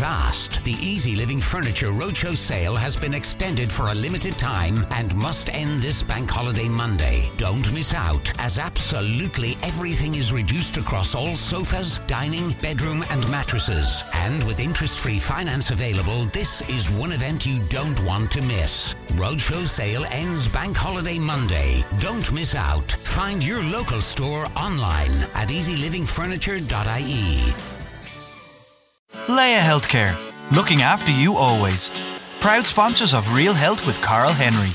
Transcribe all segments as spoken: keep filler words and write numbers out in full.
fast. The Easy Living Furniture Roadshow sale has been extended for a limited time and must end this bank holiday Monday. Don't miss out, as absolutely everything is reduced across all sofas, dining, bedroom and mattresses. And with interest-free finance available, this is one event you don't want to miss. Roadshow sale ends bank holiday Monday. Don't miss out. Find your local store online at easy living furniture dot I E. Leia Healthcare, looking after you always. Proud sponsors of Real Health with Carl Henry.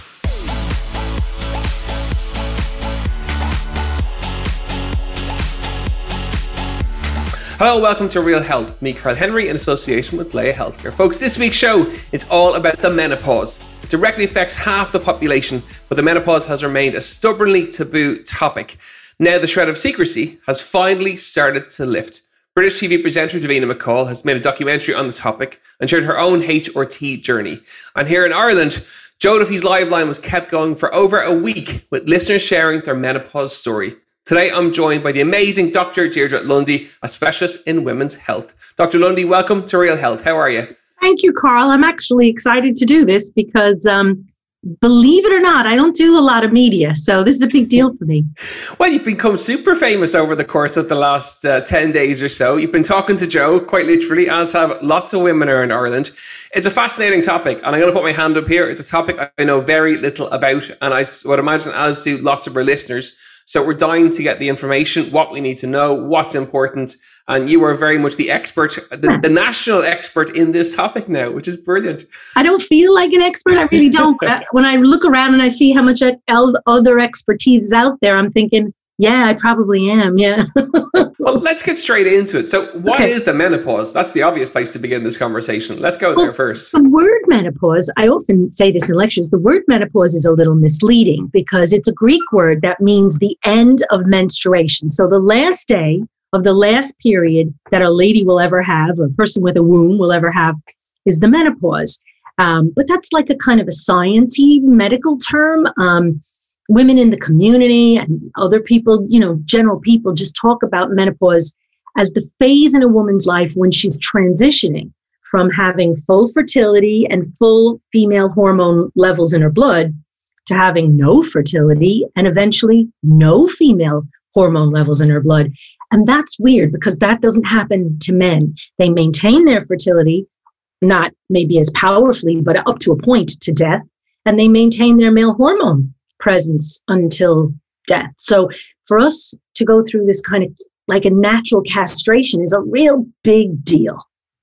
Hello, welcome to Real Health. Me, Carl Henry, in association with Leia Healthcare. Folks, this week's show is all about the menopause. It directly affects half the population, but the menopause has remained a stubbornly taboo topic. Now the shroud of secrecy has finally started to lift. British T V presenter Davina McCall has made a documentary on the topic and shared her own H R T journey. And here in Ireland, Joe Duffy's live line was kept going for over a week with listeners sharing their menopause story. Today, I'm joined by the amazing Doctor Deirdre Lundy, a specialist in women's health. Doctor Lundy, welcome to Real Health. How are you? Thank you, Carl. I'm actually excited to do this because, um, believe it or not, I don't do a lot of media, so this is a big deal for me. Well, you've become super famous over the course of the last uh, ten days or so. You've been talking to Joe, quite literally, as have lots of women here in Ireland. It's a fascinating topic, and I'm going to put my hand up here. It's a topic I know very little about, and I would imagine as do lots of our listeners. So we're dying to get the information, what we need to know, what's important. And you are very much the expert, the, the national expert in this topic now, which is brilliant. I don't feel like an expert. I really don't. When I look around and I see how much other expertise is out there, I'm thinking, yeah, I probably am. Yeah. Well, let's get straight into it. So what Okay. is the menopause? That's the obvious place to begin this conversation. Let's go Well, there first. The word menopause, I often say this in lectures, the word menopause is a little misleading because it's a Greek word that means the end of menstruation. So the last day of the last period that a lady will ever have, or a person with a womb will ever have, is the menopause. Um, but that's like a kind of a sciencey medical term. Um, women in the community and other people, you know, general people just talk about menopause as the phase in a woman's life when she's transitioning from having full fertility and full female hormone levels in her blood to having no fertility and eventually no female hormone levels in her blood. And that's weird because that doesn't happen to men. They maintain their fertility, not maybe as powerfully, but up to a point to death, and they maintain their male hormone presence until death. So for us to go through this kind of like a natural castration is a real big deal.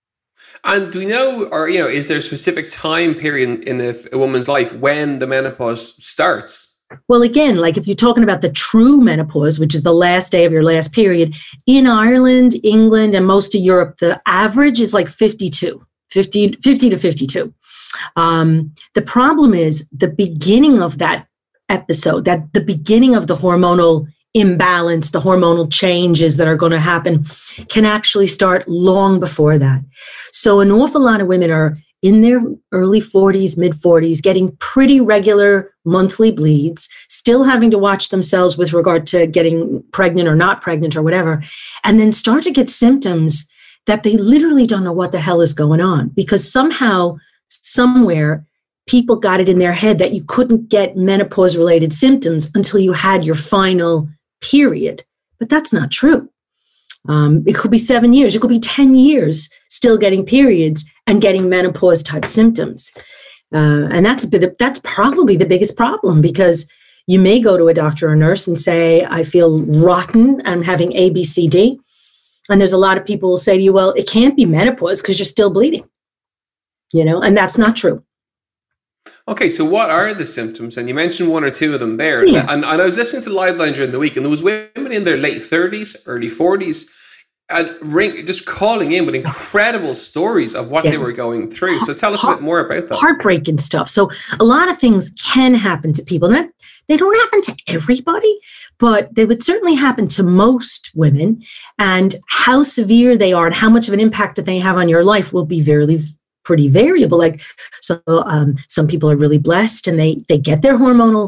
And do we know, or, you know, is there a specific time period in a, a woman's life when the menopause starts? Well, again, like if you're talking about the true menopause, which is the last day of your last period, in Ireland, England, and most of Europe, the average is like fifty-two, fifty, fifty to fifty-two. Um, the problem is the beginning of that episode, that the beginning of the hormonal imbalance, the hormonal changes that are going to happen can actually start long before that. So an awful lot of women are in their early forties, mid forties, getting pretty regular monthly bleeds, still having to watch themselves with regard to getting pregnant or not pregnant or whatever, and then start to get symptoms that they literally don't know what the hell is going on because somehow, somewhere, people got it in their head that you couldn't get menopause-related symptoms until you had your final period. But that's not true. Um, it could be seven years. It could be ten years still getting periods and getting menopause-type symptoms. Uh, and that's that's probably the biggest problem because you may go to a doctor or nurse and say, I feel rotten, I'm having A, B, C, D. And there's a lot of people who will say to you, well, it can't be menopause because you're still bleeding. You know, and that's not true. Okay, so what are the symptoms? And you mentioned one or two of them there. Yeah. And, and I was listening to Live Line during the week, and there was women in their late thirties, early forties, and ring, just calling in with incredible stories of what Yeah. they were going through. So tell us a bit more about that. Heartbreaking stuff. So a lot of things can happen to people. Not, they don't happen to everybody, but they would certainly happen to most women. And how severe they are and how much of an impact that they have on your life will be very pretty variable. Like, so um, some people are really blessed and they they get their hormonal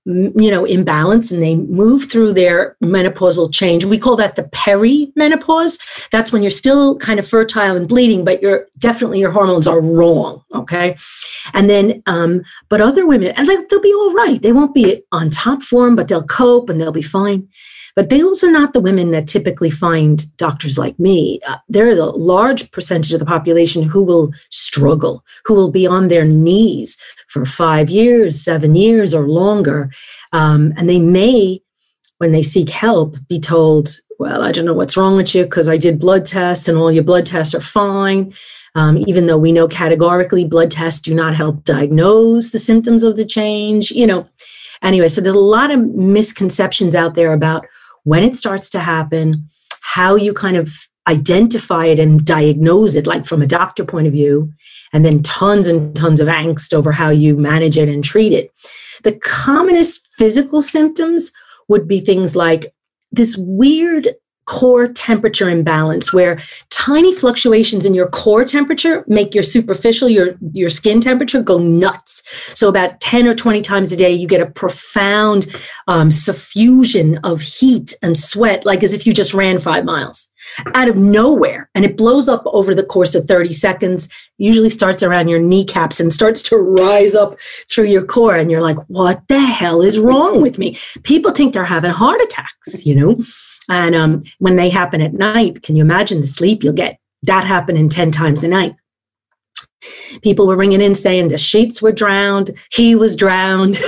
you know, imbalance and they move through their menopausal change. We call that the perimenopause. That's when you're still kind of fertile and bleeding, but you're definitely your hormones are wrong. Okay. And then, um, but other women, and like, they'll be all right. They won't be on top form, but they'll cope and they'll be fine. But those are not the women that typically find doctors like me. Uh, there is a large percentage of the population who will struggle, who will be on their knees for five years, seven years or longer. Um, and they may, when they seek help, be told, well, I don't know what's wrong with you because I did blood tests and all your blood tests are fine. Um, even though we know categorically blood tests do not help diagnose the symptoms of the change, you know. Anyway, so there's a lot of misconceptions out there about when it starts to happen, how you kind of identify it and diagnose it, like from a doctor point of view, and then tons and tons of angst over how you manage it and treat it. The commonest physical symptoms would be things like this weird core temperature imbalance where tiny fluctuations in your core temperature make your superficial, your, your skin temperature go nuts. So about ten or twenty times a day, you get a profound um, suffusion of heat and sweat, like as if you just ran five miles out of nowhere. And it blows up over the course of thirty seconds, usually starts around your kneecaps and starts to rise up through your core. And you're like, what the hell is wrong with me? People think they're having heart attacks, you know? And um, when they happen at night, can you imagine the sleep you'll get? That happening ten times a night. People were ringing in saying the sheets were drowned. He was drowned.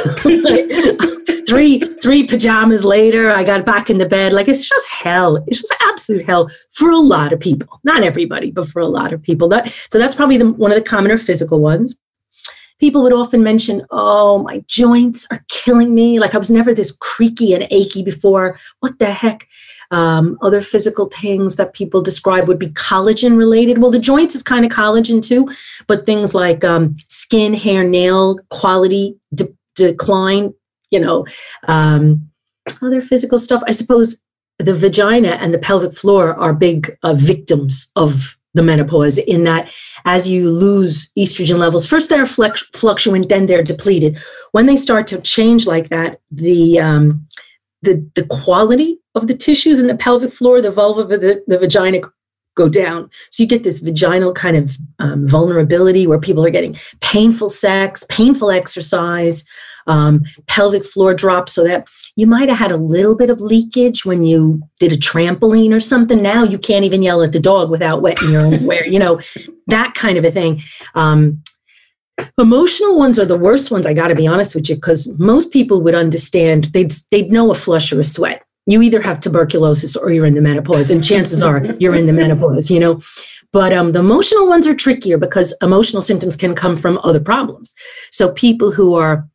three, three pajamas later, I got back in the bed. Like, it's just hell. It's just absolute hell for a lot of people. Not everybody, but for a lot of people. That, so that's probably the, one of the commoner physical ones. People would often mention, oh, my joints are killing me. Like I was never this creaky and achy before. What the heck? Um, other physical things that people describe would be collagen related. Well, the joints is kind of collagen too, but things like um, skin, hair, nail quality de- decline, you know, um, other physical stuff. I suppose the vagina and the pelvic floor are big uh, victims of the menopause in that as you lose estrogen levels, first they're flux- fluctuant, then they're depleted. When they start to change like that, the um, the the quality of the tissues in the pelvic floor, the vulva, the, the vagina go down. So you get this vaginal kind of um, vulnerability where people are getting painful sex, painful exercise, um, pelvic floor drops, so that you might have had a little bit of leakage when you did a trampoline or something. Now you can't even yell at the dog without wetting your underwear, you know, that kind of a thing. Um, Emotional ones are the worst ones, I got to be honest with you, because most people would understand, they'd, they'd know a flush or a sweat. You either have tuberculosis or you're in the menopause, and chances are you're in the menopause, you know. But um, the emotional ones are trickier because emotional symptoms can come from other problems. So people who are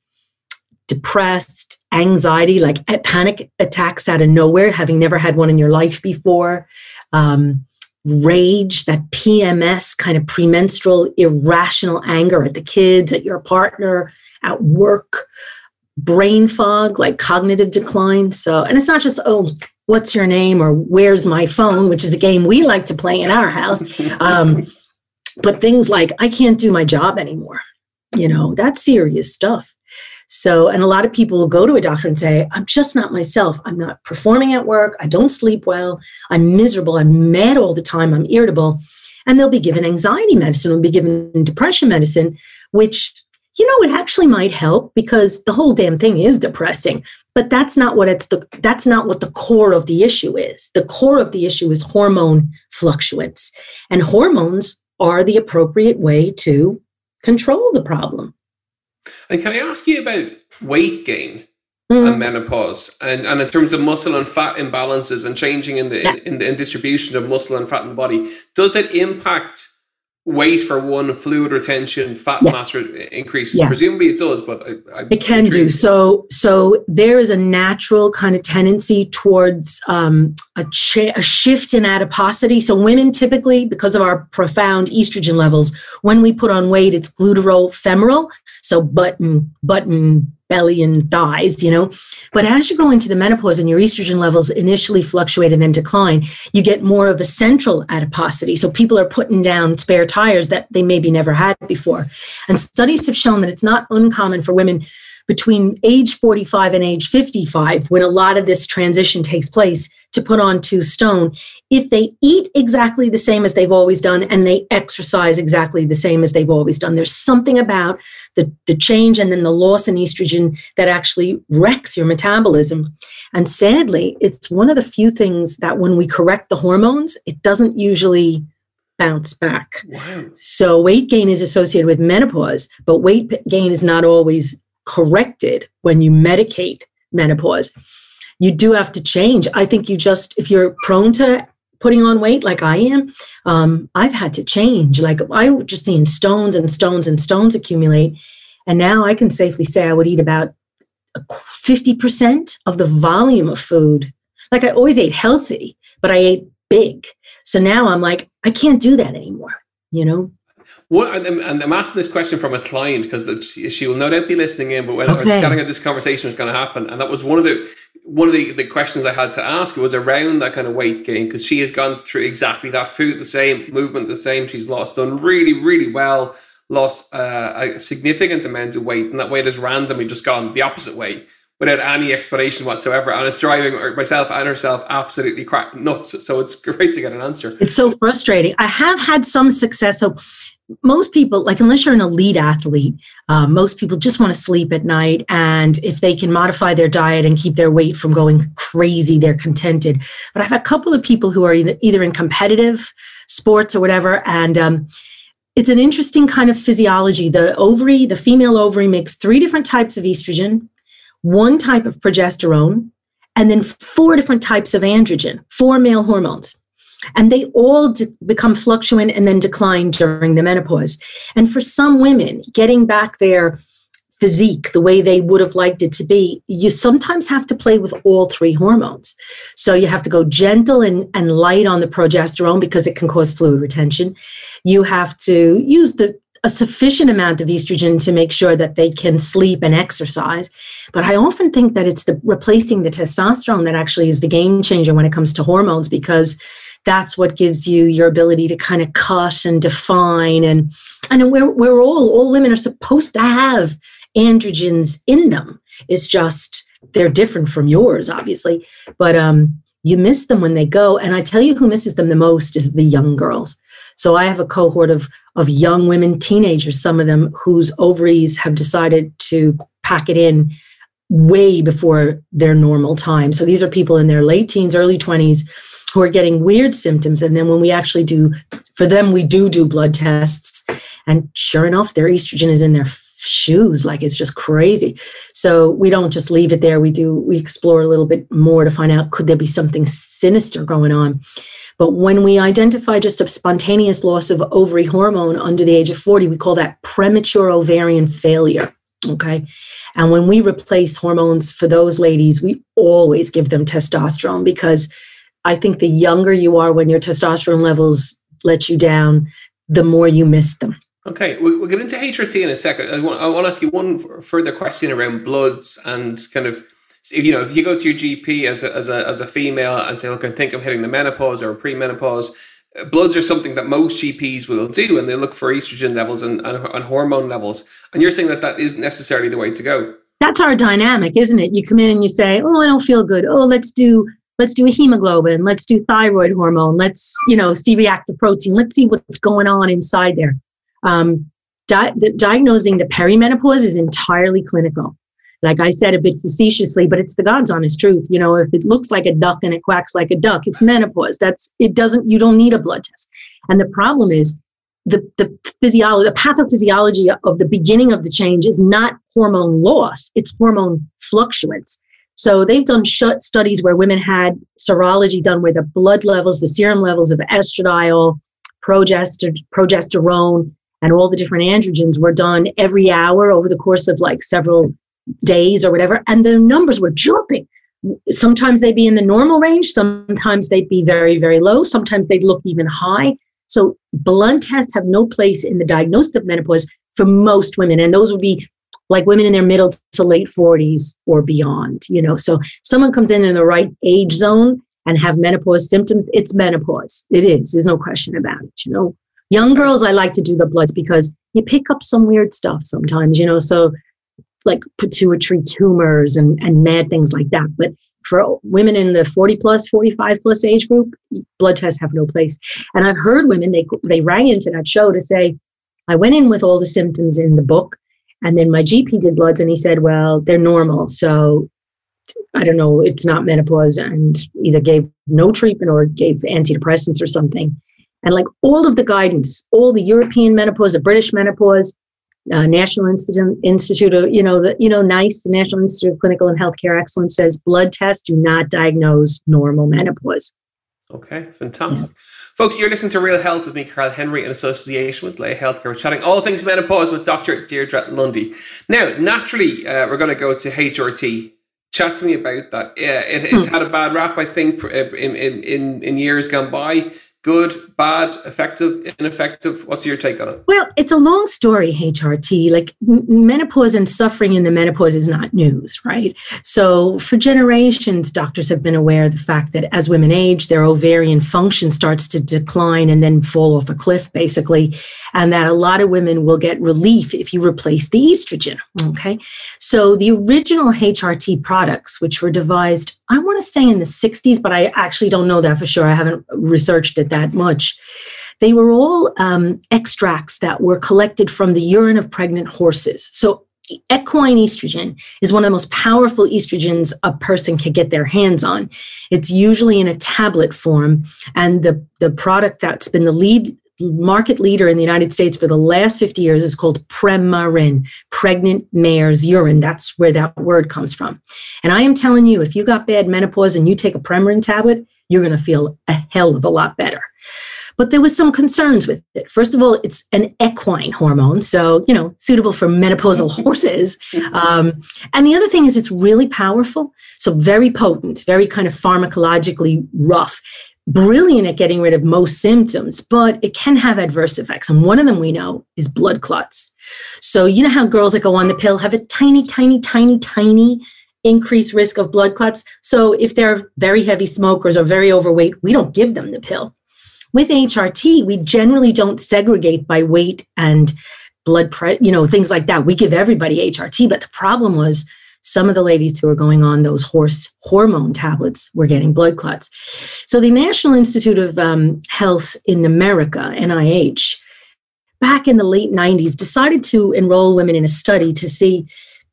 depressed, anxiety, like panic attacks out of nowhere, having never had one in your life before, um, rage, that P M S kind of premenstrual irrational anger at the kids, at your partner, at work, brain fog, like cognitive decline. So, and it's not just, oh, what's your name or where's my phone, which is a game we like to play in our house. Um, but things like, I can't do my job anymore. You know, that's serious stuff. So, and a lot of people will go to a doctor and say, I'm just not myself. I'm not performing at work. I don't sleep well. I'm miserable. I'm mad all the time. I'm irritable. And they'll be given anxiety medicine or be given depression medicine, which, you know, it actually might help because the whole damn thing is depressing. But that's not what it's the, that's not what the core of the issue is. The core of the issue is hormone fluctuates. And hormones are the appropriate way to control the problem. And can I ask you about weight gain mm. and menopause, and, and in terms of muscle and fat imbalances and changing in the, yeah. in, in the in distribution of muscle and fat in the body? Does it impact weight for one, fluid retention, fat yeah. mass re- increases? Yeah. Presumably it does, but I, I, it can do. So, so there is a natural kind of tendency towards um, a, ch- a shift in adiposity. So women typically, because of our profound estrogen levels, when we put on weight, it's gluteal-femoral. So button, button, belly and thighs, you know. But as you go into the menopause and your estrogen levels initially fluctuate and then decline, you get more of a central adiposity. So people are putting down spare tires that they maybe never had before. And studies have shown that it's not uncommon for women between age forty-five and age fifty-five, when a lot of this transition takes place, to put on two stone, if they eat exactly the same as they've always done and they exercise exactly the same as they've always done. There's something about the, the change and then the loss in estrogen that actually wrecks your metabolism. And sadly, it's one of the few things that when we correct the hormones, it doesn't usually bounce back. Wow. So weight gain is associated with menopause, but weight gain is not always corrected when you medicate menopause. You do have to change. I think you just, if you're prone to putting on weight like I am, um, I've had to change. Like I was just seeing stones and stones and stones accumulate. And now I can safely say I would eat about fifty percent of the volume of food. Like I always ate healthy, but I ate big. So now I'm like, I can't do that anymore, you know? What, and, and I'm asking this question from a client because she, she will no doubt be listening in, but when okay. I was telling her this conversation was going to happen, and that was one of the one of the, the questions I had to ask was around that kind of weight gain, because she has gone through exactly that, food the same, movement the same. She's lost, done really, really well, lost uh, a significant amount of weight, and that weight has randomly just gone the opposite way without any explanation whatsoever. And it's driving myself and herself absolutely crap nuts. So it's great to get an answer. It's so frustrating. I have had some success. So most people, like unless you're an elite athlete, uh, most people just want to sleep at night. And if they can modify their diet and keep their weight from going crazy, they're contented. But I've had a couple of people who are either, either in competitive sports or whatever. And um, it's an interesting kind of physiology. The ovary, the female ovary makes three different types of estrogen, one type of progesterone, and then four different types of androgen, four male hormones. And they all de- become fluctuant and then decline during the menopause. And for some women, getting back their physique the way they would have liked it to be, you sometimes have to play with all three hormones. So you have to go gentle and, and light on the progesterone because it can cause fluid retention. You have to use the a sufficient amount of estrogen to make sure that they can sleep and exercise. But I often think that it's the replacing the testosterone that actually is the game changer when it comes to hormones, because that's what gives you your ability to kind of cut and define. And, and we're, we're all, all women are supposed to have androgens in them. It's just, they're different from yours, obviously. But um, you miss them when they go. And I tell you who misses them the most is the young girls. So I have a cohort of, of young women, teenagers, some of them whose ovaries have decided to pack it in way before their normal time. So these are people in their late teens, early twenties who are getting weird symptoms. And then when we actually do, for them, we do do blood tests. And sure enough, their estrogen is in their shoes. Like it's just crazy. So we don't just leave it there. We do, we explore a little bit more to find out, could there be something sinister going on? But when we identify just a spontaneous loss of ovary hormone under the age of forty, we call that premature ovarian failure, okay? And when we replace hormones for those ladies, we always give them testosterone, because I think the younger you are when your testosterone levels let you down, the more you miss them. Okay, we'll, we'll get into H R T in a second. I want, I want to ask you one further question around bloods and kind of, if, you know, if you go to your G P as a, as a as a female and say, look, I think I'm hitting the menopause or pre-menopause, bloods are something that most G Ps will do, and they look for estrogen levels and, and, and hormone levels. And you're saying that that isn't necessarily the way to go. That's our dynamic, isn't it? You come in and you say, oh, I don't feel good. Oh, let's do let's do a hemoglobin. Let's do thyroid hormone. Let's, you know, see reactive protein. Let's see what's going on inside there. Um, di- the, diagnosing the perimenopause is entirely clinical. Like I said a bit facetiously, but it's the God's honest truth. You know, if it looks like a duck and it quacks like a duck, it's menopause. That's, it doesn't, you don't need a blood test. And the problem is the, the physiology, the pathophysiology of the beginning of the change is not hormone loss, it's hormone fluctuance. So they've done sh- studies where women had serology done where the blood levels, the serum levels of estradiol, progester- progesterone, and all the different androgens were done every hour over the course of like several days or whatever, and the numbers were jumping. Sometimes they'd be in the normal range, sometimes they'd be very, very low, sometimes they'd look even high. So blood tests have no place in the diagnosis of menopause for most women, and those would be like women in their middle to late forties or beyond, you know. So someone comes in in the right age zone and have menopause symptoms, it's menopause. It is, there's no question about it, you know. Young girls, I like to do the bloods because you pick up some weird stuff sometimes, you know, so like pituitary tumors and, and mad things like that. But for women in the forty plus, forty-five plus age group, blood tests have no place. And I've heard women, they they rang into that show to say, I went in with all the symptoms in the book, and then my G P did bloods and he said, well, they're normal. So I don't know, it's not menopause, and either gave no treatment or gave antidepressants or something. And like all of the guidance, all the European menopause, the British menopause, Uh, National Institute, Institute of, you know, the, you know, NICE, the National Institute of Clinical and Healthcare Excellence, says blood tests do not diagnose normal menopause. Okay, fantastic. Yeah. Folks, you're listening to Real Health with me, Carl Henry, in association with Laya Healthcare. We're chatting all things menopause with Doctor Deirdre Lundy. Now, naturally, uh, we're going to go to H R T. Chat to me about that. Uh, it, it's hmm. had a bad rap, I think, in, in, in, in years gone by. Good, bad, effective, ineffective? What's your take on it? Well, it's a long story, H R T. Like m- menopause and suffering in the menopause is not news, right? So for generations, doctors have been aware of the fact that as women age, their ovarian function starts to decline and then fall off a cliff, basically, and that a lot of women will get relief if you replace the estrogen, okay? So the original H R T products, which were devised, I want to say in the sixties, but I actually don't know that for sure. I haven't researched it that much. They were all um, extracts that were collected from the urine of pregnant horses. So equine estrogen is one of the most powerful estrogens a person can get their hands on. It's usually in a tablet form. And the, the product that's been the lead market leader in the United States for the last fifty years is called Premarin, pregnant mare's urine. That's where that word comes from. And I am telling you, if you got bad menopause and you take a Premarin tablet, you're going to feel a hell of a lot better. But there was some concerns with it. First of all, it's an equine hormone, so, you know, suitable for menopausal horses. Um, and the other thing is it's really powerful, so very potent, very kind of pharmacologically rough. Brilliant at getting rid of most symptoms, but it can have adverse effects. And one of them we know is blood clots. So you know how girls that go on the pill have a tiny, tiny, tiny, tiny increased risk of blood clots? So if they're very heavy smokers or very overweight, we don't give them the pill. With H R T, we generally don't segregate by weight and blood pressure, you know, things like that. We give everybody H R T, but the problem was some of the ladies who are going on those horse hormone tablets were getting blood clots. So the National Institute of um, Health in America, N I H, back in the late nineties, decided to enroll women in a study to see,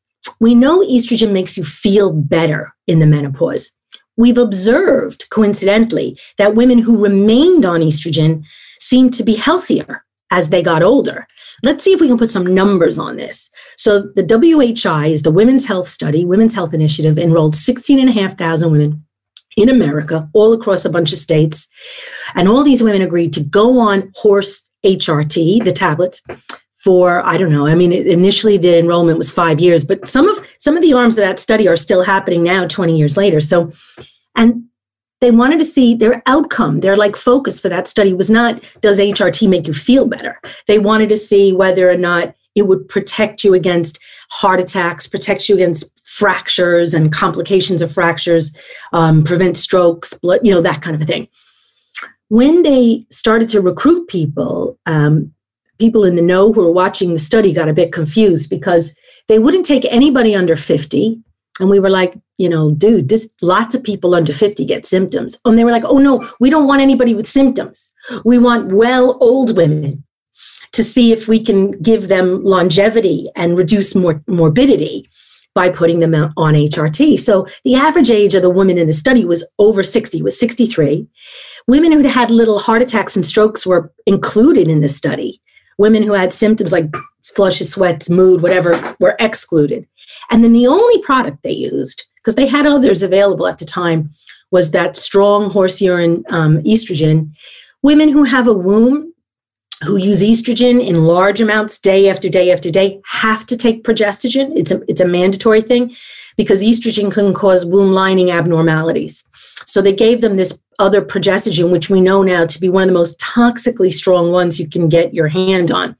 we know estrogen makes you feel better in the menopause. We've observed, coincidentally, that women who remained on estrogen seemed to be healthier as they got older. Let's see if we can put some numbers on this. So the W H I is the Women's Health Study, Women's Health Initiative, enrolled sixteen and a half thousand women in America, all across a bunch of states. And all these women agreed to go on horse H R T, the tablets, for, I don't know, I mean, initially the enrollment was five years, but some of some of the arms of that study are still happening now, twenty years later. So, and they wanted to see their outcome, their like focus for that study was not, does H R T make you feel better? They wanted to see whether or not it would protect you against heart attacks, protect you against fractures and complications of fractures, um, prevent strokes, blood, you know, that kind of a thing. When they started to recruit people, um, people in the know who were watching the study got a bit confused because they wouldn't take anybody under fifty. And we were like, you know, dude, this lots of people under fifty get symptoms. And they were like, oh, no, we don't want anybody with symptoms. We want well old women to see if we can give them longevity and reduce mor- morbidity by putting them on H R T. So the average age of the woman in the study was over sixty, was sixty-three. Women who'd had little heart attacks and strokes were included in the study. Women who had symptoms like flushes, sweats, mood, whatever, were excluded. And then the only product they used, because they had others available at the time, was that strong horse urine um, estrogen. Women who have a womb, who use estrogen in large amounts day after day after day, have to take progestogen. It's a, it's a mandatory thing because estrogen can cause womb lining abnormalities. So they gave them this other progestogen, which we know now to be one of the most toxically strong ones you can get your hand on.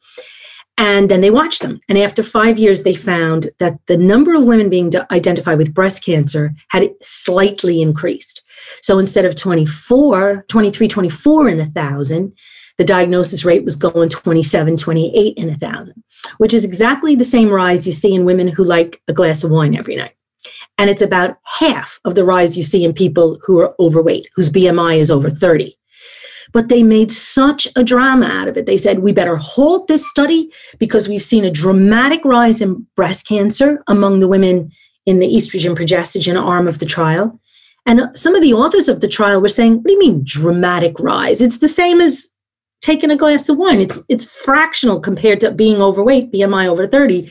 And then they watched them. And after five years, they found that the number of women being identified with breast cancer had slightly increased. So instead of twenty-four, twenty-three, twenty-four in a thousand, the diagnosis rate was going twenty-seven, twenty-eight in a thousand, which is exactly the same rise you see in women who like a glass of wine every night. And it's about half of the rise you see in people who are overweight, whose B M I is over thirty. But they made such a drama out of it. They said, we better halt this study because we've seen a dramatic rise in breast cancer among the women in the estrogen progestogen arm of the trial. And some of the authors of the trial were saying, what do you mean dramatic rise? It's the same as taking a glass of wine. It's it's fractional compared to being overweight, B M I over thirty.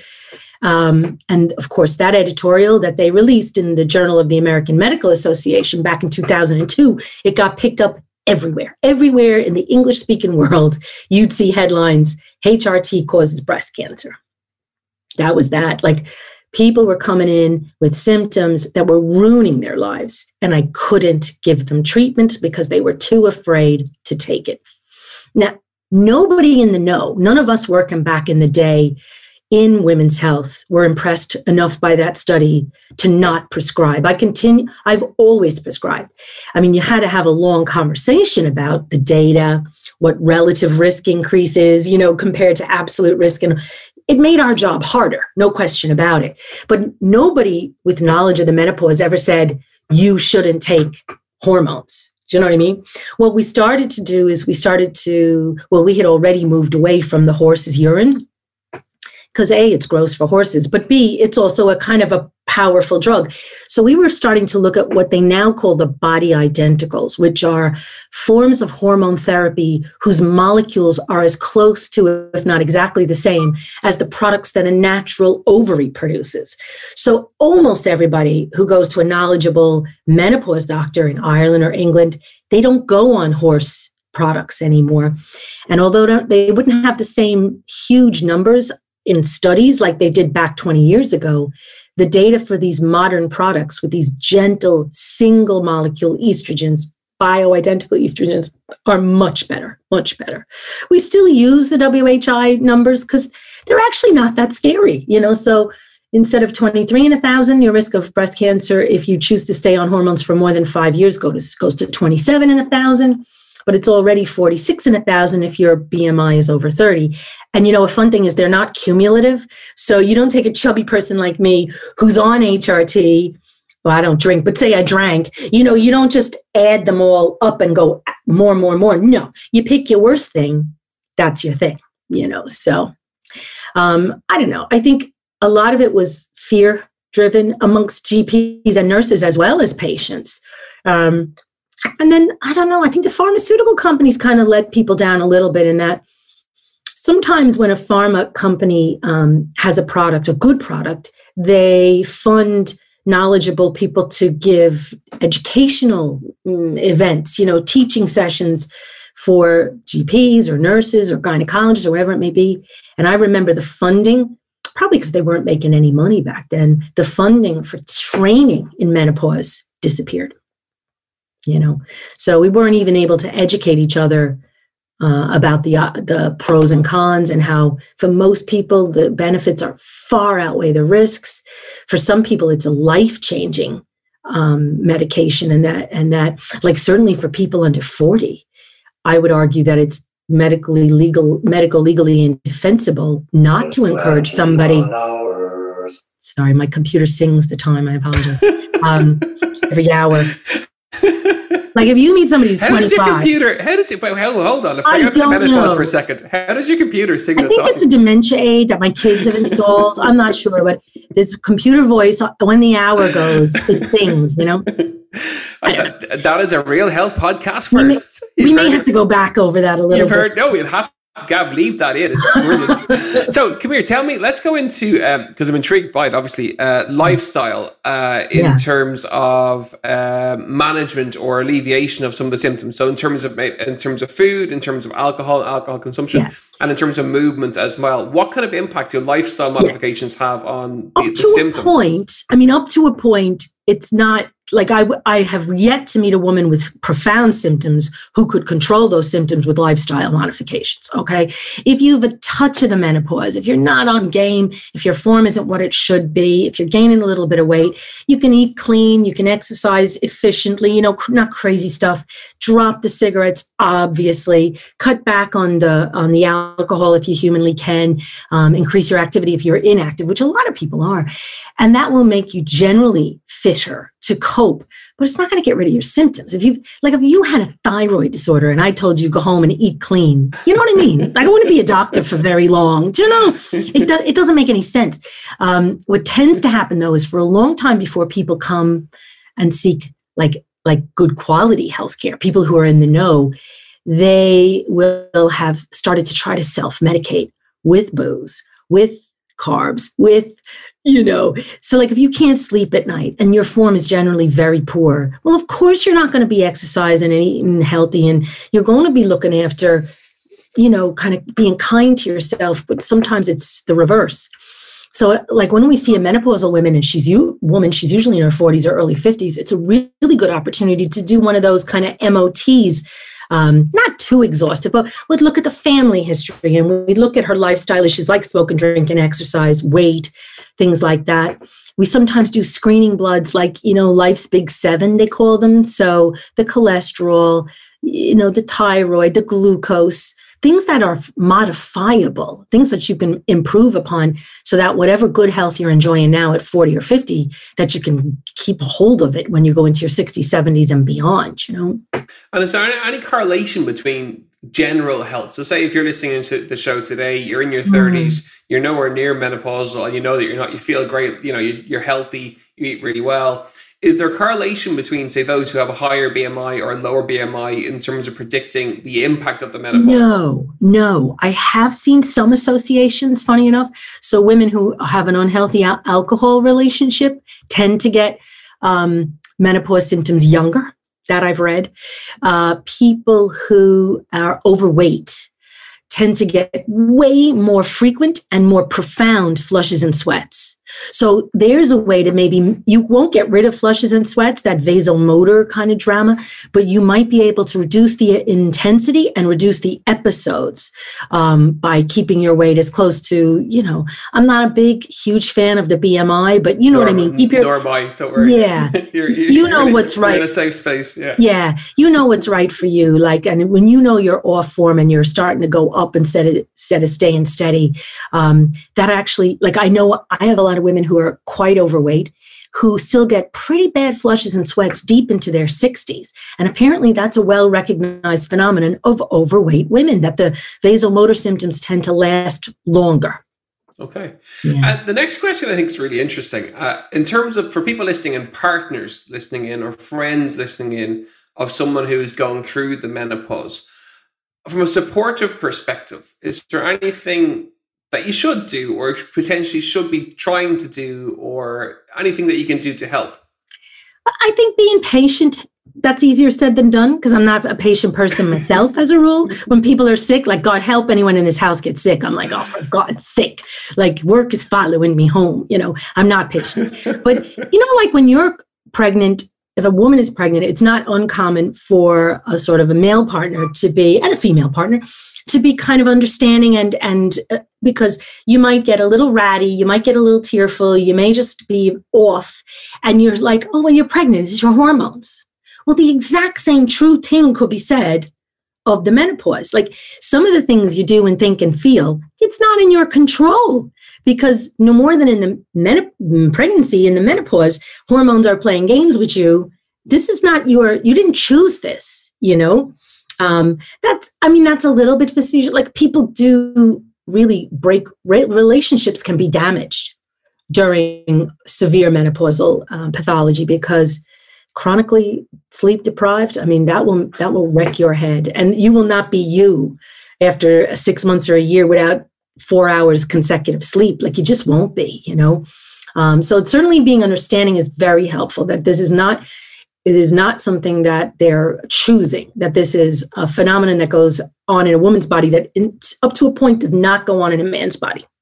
Um, and of course, that editorial that they released in the Journal of the American Medical Association back in two thousand two, it got picked up everywhere. Everywhere in the English-speaking world, you'd see headlines, H R T causes breast cancer. That was that. Like, people were coming in with symptoms that were ruining their lives, and I couldn't give them treatment because they were too afraid to take it. Now, nobody in the know, none of us working back in the day in women's health were impressed enough by that study to not prescribe. I continue, I've always prescribed. I mean, you had to have a long conversation about the data, what relative risk increase is, you know, compared to absolute risk. And it made our job harder, no question about it. But nobody with knowledge of the menopause ever said, you shouldn't take hormones. Do you know what I mean? What we started to do is we started to, well, we had already moved away from the horse's urine, because A, it's gross for horses, but B, it's also a kind of a powerful drug. So we were starting to look at what they now call the body identicals, which are forms of hormone therapy whose molecules are as close to, if not exactly the same, as the products that a natural ovary produces. So almost everybody who goes to a knowledgeable menopause doctor in Ireland or England, they don't go on horse products anymore. And although they wouldn't have the same huge numbers in studies like they did back twenty years ago, the data for these modern products with these gentle single molecule estrogens, bioidentical estrogens, are much better, much better. We still use the W H I numbers because they're actually not that scary, you know. So instead of twenty-three in a thousand, your risk of breast cancer, if you choose to stay on hormones for more than five years, goes to, goes to twenty-seven in a thousand. But it's already forty-six in a thousand if your B M I is over thirty. And, you know, a fun thing is they're not cumulative. So you don't take a chubby person like me who's on H R T. Well, I don't drink, but say I drank. You know, you don't just add them all up and go more, more, more. No, you pick your worst thing. That's your thing, you know. So um, I don't know. I think a lot of it was fear driven amongst G Ps and nurses as well as patients. Um, And then, I don't know, I think the pharmaceutical companies kind of let people down a little bit in that sometimes when a pharma company um, has a product, a good product, they fund knowledgeable people to give educational um, events, you know, teaching sessions for G Ps or nurses or gynecologists or whatever it may be. And I remember the funding, probably because they weren't making any money back then, the funding for training in menopause disappeared. You know, so we weren't even able to educate each other uh, about the uh, the pros and cons, and how for most people the benefits are far outweigh the risks. For some people, it's a life-changing um, medication, and that and that like certainly for people under forty, I would argue that it's medically legal, medical legally indefensible not to encourage somebody. Sorry, my computer sings the time. I apologize. Um, every hour. Like if you meet somebody who's how twenty-five. How does your computer, how does it, well, hold on, if I, I have to don't menopause know. for a second, how does your computer sing I the think song? it's a dementia aid that my kids have installed. I'm not sure, but there's computer voice. When the hour goes, it sings, you know? I don't know. That is a Real Health podcast We may, first. we may have to go back over that a little You've bit. heard, no, we'll have Gav, leave that in. It's brilliant. So come here, tell me, let's go into, because um, I'm intrigued by it, obviously, uh, lifestyle uh, in Yeah. terms of uh, management or alleviation of some of the symptoms. So in terms of in terms of food, in terms of alcohol, alcohol consumption, Yeah. and in terms of movement as well. What kind of impact do lifestyle modifications have on the, Up the to symptoms? a point, I mean, up to a point, it's not like I, I have yet to meet a woman with profound symptoms who could control those symptoms with lifestyle modifications. Okay. If you have a touch of the menopause, if you're not on game, if your form isn't what it should be, if you're gaining a little bit of weight, you can eat clean, you can exercise efficiently, you know, not crazy stuff, drop the cigarettes, obviously, cut back on the, on the alcohol if you humanly can, um, increase your activity if you're inactive, which a lot of people are. And that will make you generally fitter to cope, but it's not going to get rid of your symptoms. If you like, if you had a thyroid disorder and I told you go home and eat clean, you know what I mean? I don't want to be a doctor for very long. Do you know? It does. It doesn't make any sense. Um, what tends to happen though is for a long time before people come and seek like like good quality healthcare, people who are in the know, they will have started to try to self-medicate with booze, with carbs, with You know, so like if you can't sleep at night and your form is generally very poor, well, of course, you're not going to be exercising and eating healthy, and you're going to be looking after, you know, kind of being kind to yourself. But sometimes it's the reverse. So like when we see a menopausal woman and she's you woman, she's usually in her forties or early fifties. It's a really good opportunity to do one of those kind of M O Ts. Um, not too exhaustive, but we'd look at the family history and we'd look at her lifestyle. She's like smoking, drinking, exercise, weight, things like that. We sometimes do screening bloods like, you know, life's big seven, they call them. So the cholesterol, you know, the thyroid, the glucose, things that are modifiable, things that you can improve upon so that whatever good health you're enjoying now at forty or fifty, that you can keep a hold of it when you go into your sixties, seventies and beyond, you know? And is there any, any correlation between general health? So say if you're listening to the show today, you're in your thirties, mm. you're nowhere near menopausal, and you know that you're not, you feel great, you know, you, you're healthy, you eat really well. Is there a correlation between, say, those who have a higher B M I or a lower B M I in terms of predicting the impact of the menopause? No, no. I have seen some associations, funny enough. So women who have an unhealthy al- alcohol relationship tend to get um, menopause symptoms younger. That I've read. Uh, people who are overweight tend to get way more frequent and more profound flushes and sweats. So there's a way to maybe, you won't get rid of flushes and sweats, that vasomotor kind of drama, but you might be able to reduce the intensity and reduce the episodes um, by keeping your weight as close to, you know, I'm not a big, huge fan of the B M I, but you know nor, what I mean? Keep your, nor am I, don't worry. Yeah. you're, you're, you know you're what's in, right. You're in a safe space, yeah. Yeah, you know what's right for you. Like, and when you know you're off form and you're starting to go up instead of, instead of staying steady, um, that actually, like I know I have a lot of women who are quite overweight who still get pretty bad flushes and sweats deep into their sixties. And apparently that's a well-recognized phenomenon of overweight women, that the vasomotor symptoms tend to last longer. Okay. Yeah. Uh, the next question I think is really interesting. Uh, in terms of, for people listening and partners listening in or friends listening in of someone who is going through the menopause, from a supportive perspective, is there anything that you should do or potentially should be trying to do, or anything that you can do to help? I think being patient, that's easier said than done, because I'm not a patient person myself as a rule. When people are sick, like God help anyone in this house get sick, I'm like, oh, for God's sake, like work is following me home. You know, I'm not patient. But, you know, like when you're pregnant, if a woman is pregnant, it's not uncommon for a sort of a male partner to be, and a female partner, to be kind of understanding and, and uh, because you might get a little ratty, you might get a little tearful, you may just be off, and you're like, oh, well, you're pregnant, it's your hormones. Well, the exact same true thing could be said of the menopause. Like some of the things you do and think and feel, it's not in your control, because no more than in the men- pregnancy, in the menopause, hormones are playing games with you. This is not your, you didn't choose this, you know? Um, that's, I mean, that's a little bit facetious. Like people do really break, relationships can be damaged during severe menopausal um, pathology, because chronically sleep deprived, I mean, that will, that will wreck your head, and you will not be you after six months or a year without four hours consecutive sleep. Like you just won't be, you know? Um, so certainly being understanding is very helpful, that this is not, it is not something that they're choosing, that this is a phenomenon that goes on in a woman's body that in, up to a point does not go on in a man's body.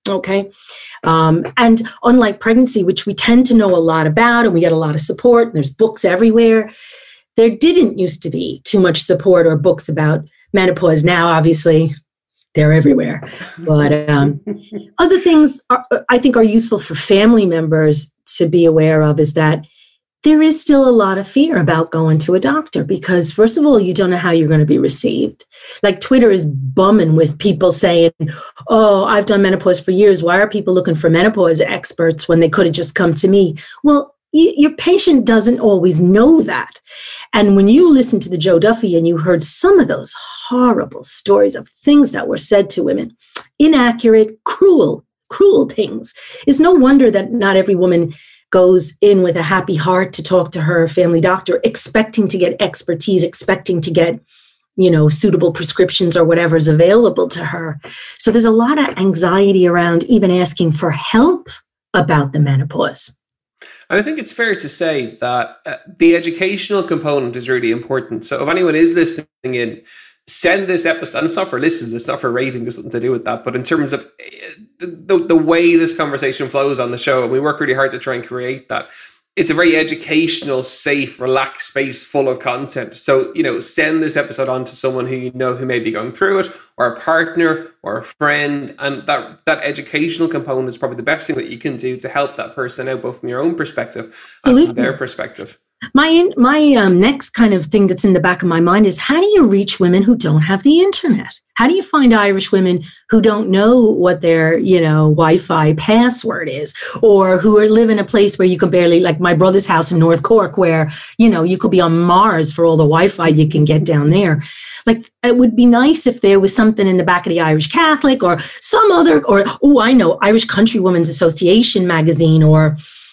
Okay. Um, and unlike pregnancy, which we tend to know a lot about and we get a lot of support and there's books everywhere, there didn't used to be too much support or books about menopause. Now, obviously, they're everywhere. But um, other things are, I think are useful for family members to be aware of is that there is still a lot of fear about going to a doctor because, first of all, you don't know how you're going to be received. Like Twitter is bumming with people saying, oh, I've done menopause for years. Why are people looking for menopause experts when they could have just come to me? Well, you, your patient doesn't always know that. And when you listen to the Joe Duffy and you heard some of those horrible stories of things that were said to women, inaccurate, cruel, cruel things, it's no wonder that not every woman goes in with a happy heart to talk to her family doctor, expecting to get expertise, expecting to get, you know, suitable prescriptions or whatever's available to her. So there's a lot of anxiety around even asking for help about the menopause. And I think it's fair to say that uh, the educational component is really important. So if anyone is listening in, send this episode, and it's not for listens, it's not for rating, there's something to do with that. But in terms of the, the way this conversation flows on the show, and we work really hard to try and create that, it's a very educational, safe, relaxed space full of content. So, you know, send this episode on to someone who you know who may be going through it, or a partner or a friend. And that, that educational component is probably the best thing that you can do to help that person out, both from your own perspective Absolutely. and from their perspective. My my um, next kind of thing that's in the back of my mind is, how do you reach women who don't have the internet? How do you find Irish women who don't know what their, you know, Wi-Fi password is, or who are, live in a place where you can barely, like my brother's house in North Cork, where, you know, you could be on Mars for all the Wi-Fi you can get down there. Like, it would be nice if there was something in the back of the Irish Catholic or some other, or, oh, I know, Irish Country Women's Association magazine, or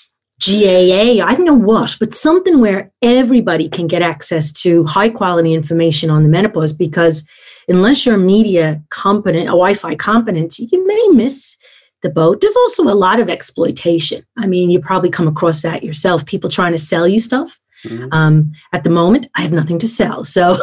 G A A, I don't know what, but something where everybody can get access to high quality information on the menopause, because unless you're media competent, or Wi-Fi competent, you may miss the boat. There's also a lot of exploitation. I mean, you probably come across that yourself, people trying to sell you stuff. Mm-hmm. Um, at the moment, I have nothing to sell. So,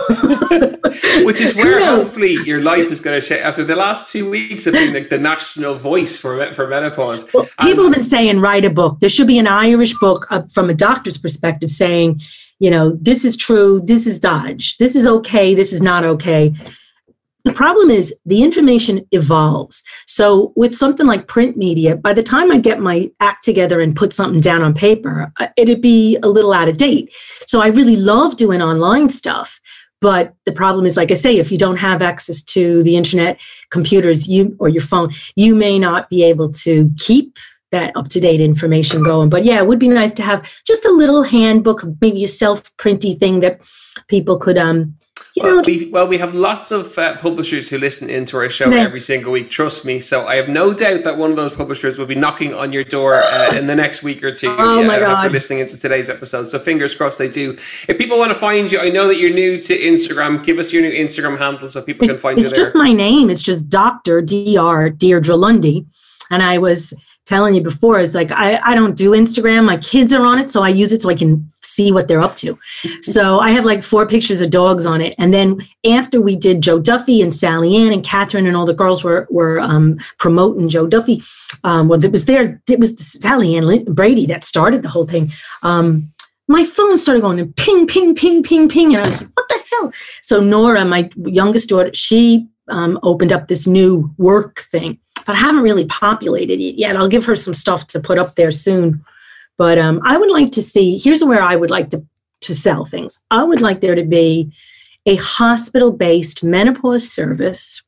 which is where hopefully your life is going to change. After the last two weeks of being like the national voice for for menopause, well, people have been saying write a book. There should be an Irish book uh, from a doctor's perspective, saying, you know, this is true, this is dodge, this is okay, this is not okay. The problem is the information evolves. So with something like print media, by the time I get my act together and put something down on paper, it'd be a little out of date. So I really love doing online stuff. But the problem is, like I say, if you don't have access to the internet, computers, you or your phone, you may not be able to keep that up-to-date information going. But yeah, it would be nice to have just a little handbook, maybe a self-printy thing that people could um You well, know, we, well, we have lots of uh, publishers who listen into our show yeah. every single week. Trust me. So I have no doubt that one of those publishers will be knocking on your door uh, in the next week or two oh my uh, God. after listening into today's episode. So fingers crossed they do. If people want to find you, I know that you're new to Instagram. Give us your new Instagram handle so people can find it's you there. It's just my name. It's just Doctor D R Deirdre Lundy. And I was telling you before, it's like, I, I don't do Instagram. My kids are on it, so I use it so I can see what they're up to. So I have like four pictures of dogs on it. And then after we did Joe Duffy and Sally Ann and Catherine and all the girls were were um, promoting Joe Duffy, um, well, it was there. It was Sally Ann Brady that started the whole thing. Um, my phone started going and ping, ping, ping, ping, ping. And I was like, what the hell? So Nora, my youngest daughter, she um, opened up this new work thing. But I haven't really populated it yet. I'll give her some stuff to put up there soon. But um, I would like to see, here's where I would like to, to sell things. I would like there to be a hospital-based menopause service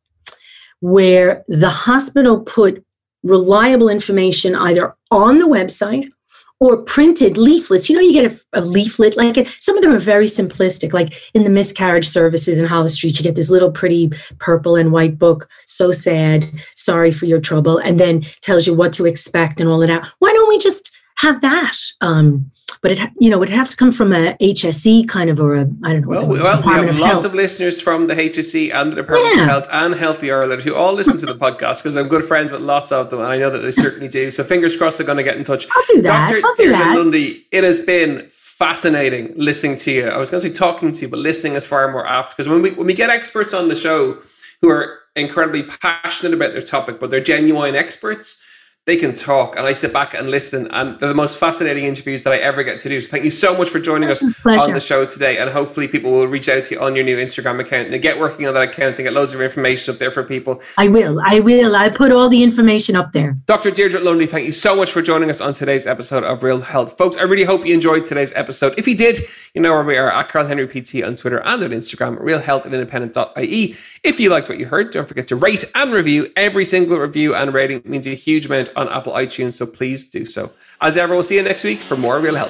where the hospital put reliable information either on the website or printed leaflets. You know, you get a, a leaflet, like a, some of them are very simplistic, like in the miscarriage services in Hollis Street, you get this little pretty purple and white book, so sad, sorry for your trouble, and then tells you what to expect and all of that. Why don't we just have that? Um, but it, you know, it would have to come from a H S E kind of, or a, I don't know. Well, the, we, well, we have of lots Health. of listeners from the H S E and the Department yeah. of Health and Healthy Ireland who all listen to the podcast, because I'm good friends with lots of them, and I know that they certainly do. So fingers crossed they're going to get in touch. I'll do that. Doctor I'll do Deirdre that. Lundy, it has been fascinating listening to you. I was going to say talking to you, but listening is far more apt, because when we when we get experts on the show who are incredibly passionate about their topic, but they're genuine experts. They can talk, and I sit back and listen, and they're the most fascinating interviews that I ever get to do. So thank you so much for joining us on the show today, and hopefully people will reach out to you on your new Instagram account and get working on that account and get loads of information up there for people. I will, I will. I'll put all the information up there. Doctor Deirdre Lundy, thank you so much for joining us on today's episode of Real Health. Folks, I really hope you enjoyed today's episode. If you did, you know where we are, at Carl Henry P T on Twitter and on Instagram, real health and independent dot I E. If you liked what you heard, don't forget to rate and review. Every single review and rating means a huge amount on Apple iTunes, so please do so. As ever, we'll see you next week for more Real Health.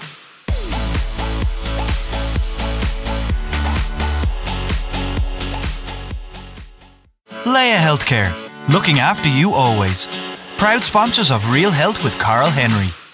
Leia Healthcare, looking after you always. Proud sponsors of Real Health with Carl Henry.